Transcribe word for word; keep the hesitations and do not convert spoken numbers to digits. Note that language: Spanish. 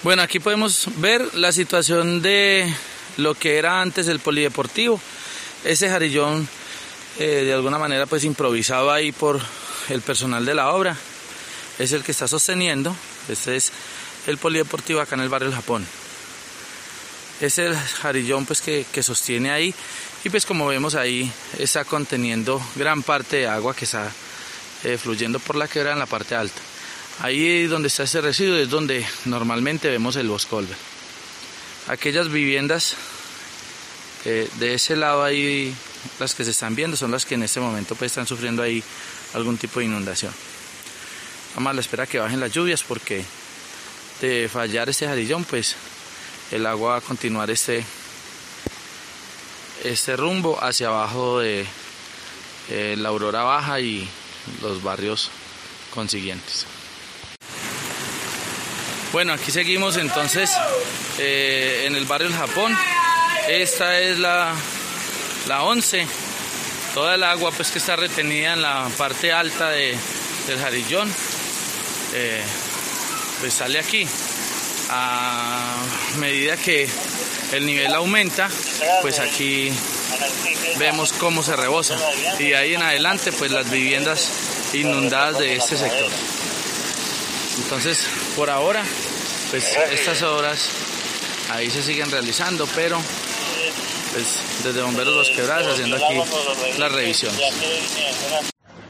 Bueno, aquí podemos ver la situación de lo que era antes el polideportivo. Ese jarillón eh, de alguna manera pues improvisado ahí por el personal de la obra es el que está sosteniendo. Este es el polideportivo acá en el barrio El Japón. Es el jarillón pues que, que sostiene ahí, y pues como vemos ahí está conteniendo gran parte de agua que está eh, fluyendo por la quebrada en la parte alta. Ahí donde está ese residuo es donde normalmente vemos el Boscolver. Aquellas viviendas eh, de ese lado ahí, las que se están viendo, son las que en este momento pues están sufriendo ahí algún tipo de inundación. Vamos a la espera que bajen las lluvias, porque de fallar este jarillón pues el agua va a continuar este, este rumbo hacia abajo de eh, la Aurora Baja y los barrios consiguientes. Bueno, aquí seguimos entonces eh, en el barrio El Japón. Esta es la, la once. Toda el agua pues que está retenida en la parte alta de, del jarillón eh, pues sale aquí. A medida que el nivel aumenta, pues aquí vemos cómo se rebosa, y de ahí en adelante pues las viviendas inundadas de este sector. Entonces, por ahora, pues estas obras ahí se siguen realizando, pero pues desde Bomberos Los Quebradas haciendo aquí las revisiones.